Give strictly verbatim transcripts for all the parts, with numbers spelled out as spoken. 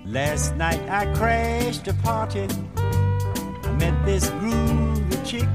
Last night I crashed a party. I met this groovy chick.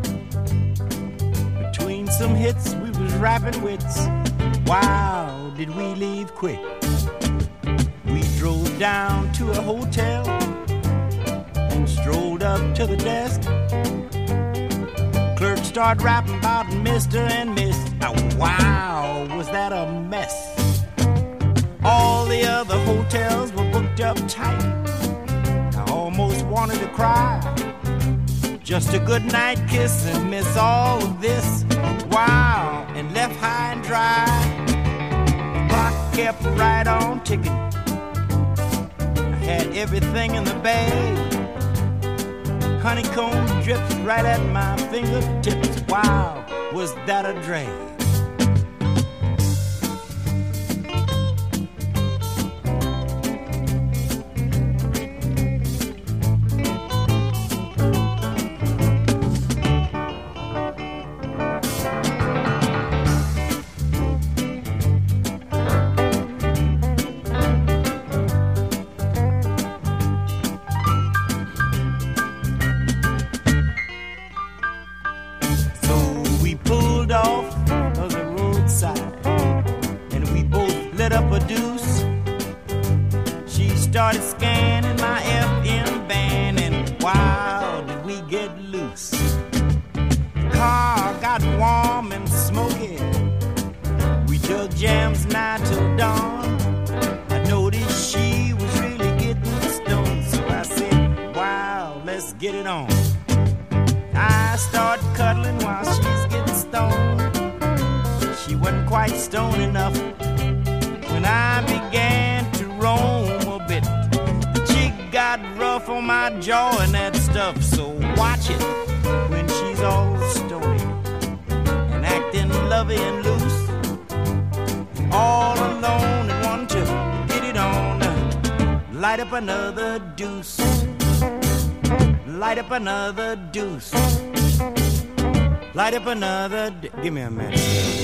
Between some hits we was rapping wits. Wow, did we leave quick. We drove down to a hotel and strolled up to the desk. Clerk started rapping about Mister and Miss. Now, wow, was that a mess. All the other hotels were booked up tight. I almost wanted to cry. Just a good night kiss and miss all of this. Wow, and left high and dry. The clock kept right on ticking. I had everything in the bag. Honeycomb drips right at my fingertips. Wow, was that a drag. Started scanning my F M band, and wow, did we get loose. The car got warm and smoky. We took jams nigh till dawn. I noticed she was really getting stoned, so I said, wow, let's get it on. I start cuddling while she's getting stoned. She wasn't quite stoned enough when I began to roam. Got rough on my jaw and that stuff, so watch it when she's all stony and acting lovey and loose, all alone and wanting to get it on. Light up another deuce, light up another deuce, light up another. D- Give me a minute.